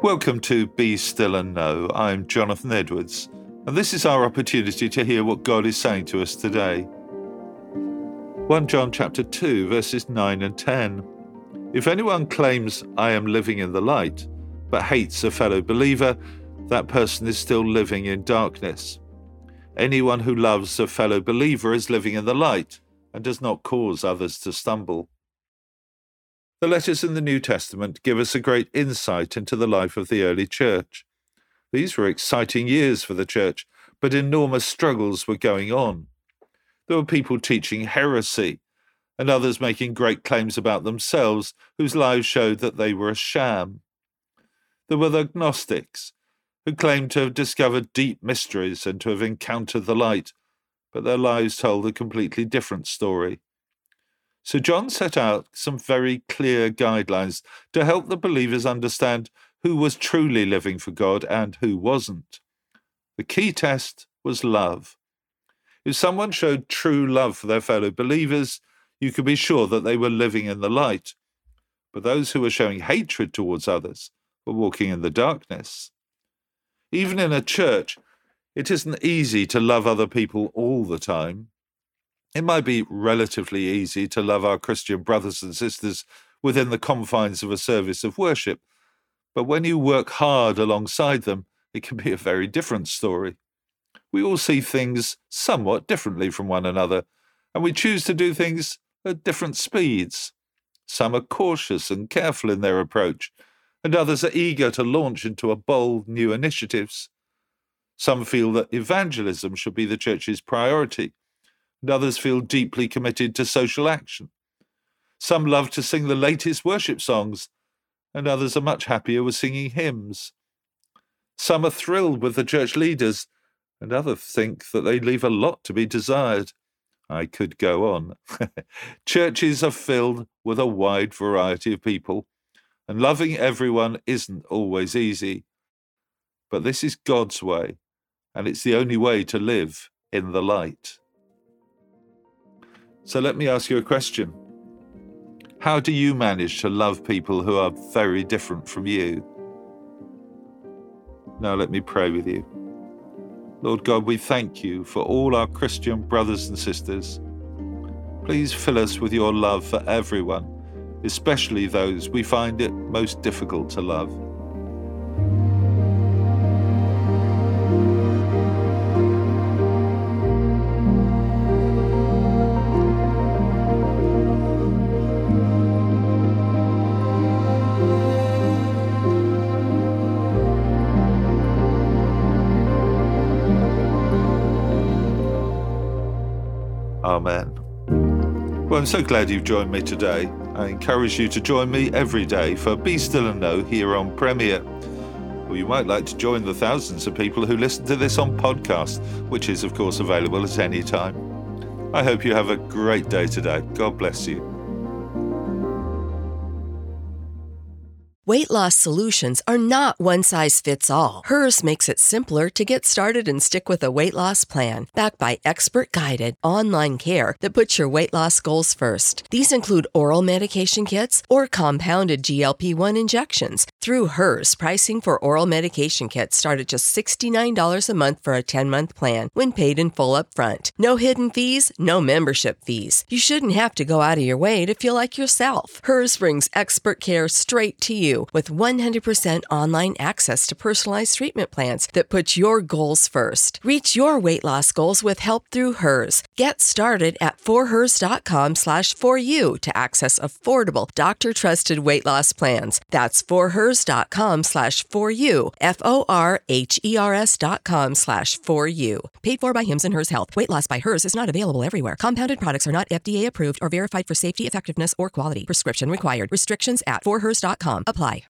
Welcome to Be Still and Know. I'm Jonathan Edwards, and this is our opportunity to hear what God is saying to us today. 1 John chapter 2, verses 9 and 10. If anyone claims I am living in the light, but hates a fellow believer, that person is still living in darkness. Anyone who loves a fellow believer is living in the light and does not cause others to stumble. The letters in the New Testament give us a great insight into the life of the early church. These were exciting years for the church, but enormous struggles were going on. There were people teaching heresy, and others making great claims about themselves, whose lives showed that they were a sham. There were the Gnostics, who claimed to have discovered deep mysteries and to have encountered the light, but their lives told a completely different story. So John set out some very clear guidelines to help the believers understand who was truly living for God and who wasn't. The key test was love. If someone showed true love for their fellow believers, you could be sure that they were living in the light. But those who were showing hatred towards others were walking in the darkness. Even in a church, it isn't easy to love other people all the time. It might be relatively easy to love our Christian brothers and sisters within the confines of a service of worship, but when you work hard alongside them, it can be a very different story. We all see things somewhat differently from one another, and we choose to do things at different speeds. Some are cautious and careful in their approach, and others are eager to launch into a bold new initiatives. Some feel that evangelism should be the church's priority, and others feel deeply committed to social action. Some love to sing the latest worship songs, and others are much happier with singing hymns. Some are thrilled with the church leaders, and others think that they leave a lot to be desired. I could go on. Churches are filled with a wide variety of people, and loving everyone isn't always easy. But this is God's way, and it's the only way to live in the light. So let me ask you a question. How do you manage to love people who are very different from you? Now let me pray with you. Lord God, we thank you for all our Christian brothers and sisters. Please fill us with your love for everyone, especially those we find it most difficult to love. Amen. Well, I'm so glad you've joined me today. I encourage you to join me every day for Be Still and Know here on Premier. Or you might like to join the thousands of people who listen to this on podcast, which is, of course, available at any time. I hope you have a great day today. God bless you. Weight loss solutions are not one size fits all. Hers makes it simpler to get started and stick with a weight loss plan, backed by expert-guided online care that puts your weight loss goals first. These include oral medication kits or compounded GLP-1 injections. Through Hers, pricing for oral medication kits start at just $69 a month for a 10-month plan when paid in full upfront. No hidden fees, no membership fees. You shouldn't have to go out of your way to feel like yourself. Hers brings expert care straight to you with 100% online access to personalized treatment plans that put your goals first. Reach your weight loss goals with help through Hers. Get started at forhers.com/4u to access affordable, doctor-trusted weight loss plans. That's forhers.com/4u, forhers.com/4u. Paid for by Hims and Hers Health. Weight loss by Hers is not available everywhere. Compounded products are not FDA approved or verified for safety, effectiveness, or quality. Prescription required. Restrictions at forhers.com apply.